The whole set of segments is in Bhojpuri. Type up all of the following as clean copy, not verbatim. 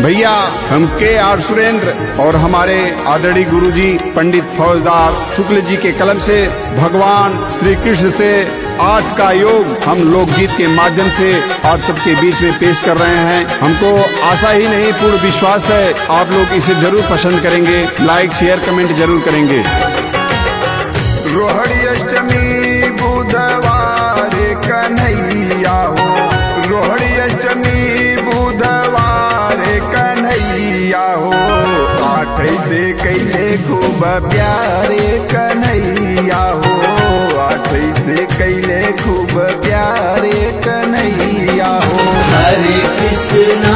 भैया हम के.आर. सुरेंद्र और हमारे आदरणीय गुरुजी पंडित फौजदार शुक्ल जी के कलम से भगवान श्री कृष्ण से 8 का योग हम लोकगीत के माध्यम से आप सबके बीच में पेश कर रहे हैं। हमको आशा ही नहीं पूर्ण विश्वास है आप लोग इसे जरूर पसंद करेंगे, लाइक शेयर कमेंट जरूर करेंगे। रोहिणी अष्टमी बुधवार कन्हैया हो, रोहिणी अष्टमी बुधवार कन्हैया हो, 8 से कैले खूब प्यारे कन्हैया हो, 8 से कैले खूब प्यारे कन्हैया हो। हरे कृष्णा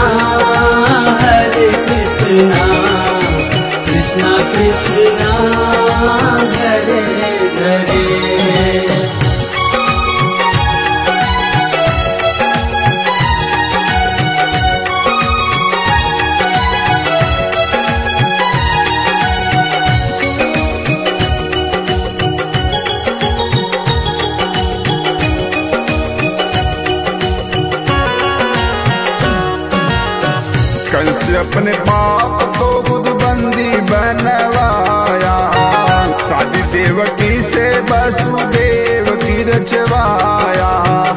कृष्णा कृष्णा हरे हरे। कंस अपने बाप को खुद बंदी बनवाया, शादी देवकी से वसुदेव की रचवाया।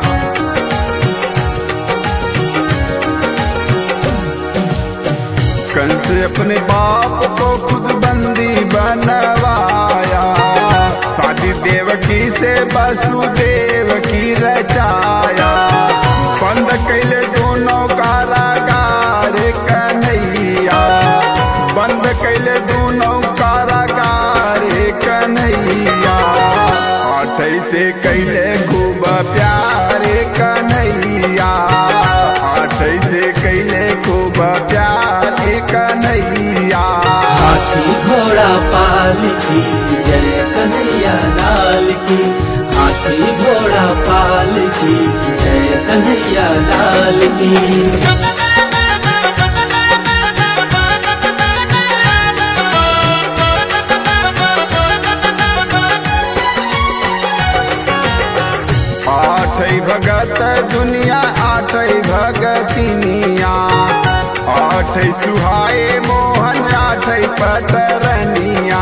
कंस अपने बाप को खुद बंदी बनवाया, शादी देवकी से वसुदेव की रचाया। बंद कैले दोनों कारागार कन्हैया, बंद कैले दोनों कारागार कन्हैया, 8 से कैले खूब प्यारे कन्हैया, 8 से कैले खूब प्यारे कन्हैया। हाथी घोड़ा पालकी जय कन्हैया लाल की, हाथी घोड़ा पालकी जय कन्हैया लाल की। 8 भगत दुनिया 8 भगतिनिया, 8 सुहाए मोहन 8 पतरनिया।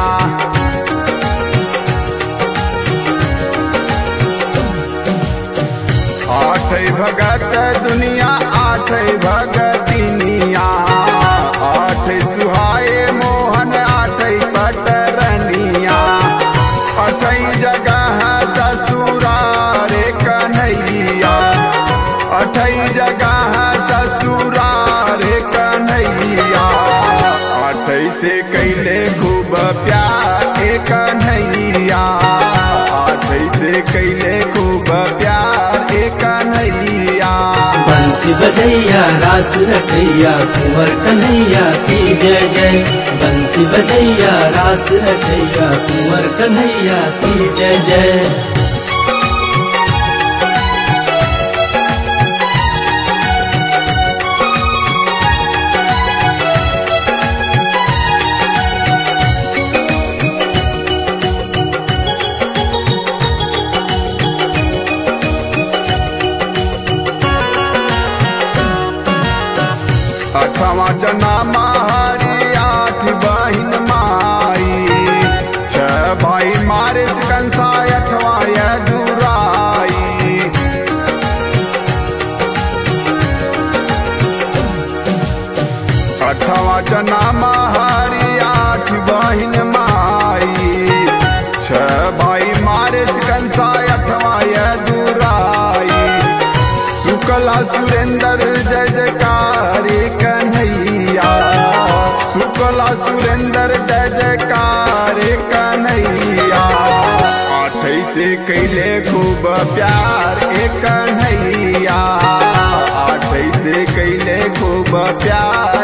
8 भगत दुनिया 8 भगतिनिया, 8 सुहाए मोहन 8 पतरनिया। 8 जगह ससुराल कन्हैया, 8 जगह ससुराल कन्हैया, 8 से कैले खूब प्यारे कन्हैया, 8 से कैले खूब प्यारे कन्हैया। बंसी बजैया रास रचैया कुंवर कन्हैया की जय जय, बंसी बजैया रास रचैया कुंवर कन्हैया की जय जय। अठवा जनामा हरी 8 बहिन माई, 6 भाई मारे कंसा 8वां यदुराई। 8वां जनामा हरी 8 बहिन माई, 6 भाई मारे कंसा 8वां यदुराई। शुक्ला सुरेंद्र जय जयकार कन्हैया, शुक्ला सुरेंद्र जय जयकार कन्हैया, 8 से कैले खूब प्यार कन्हैया, 8 से कैले खूब प्यार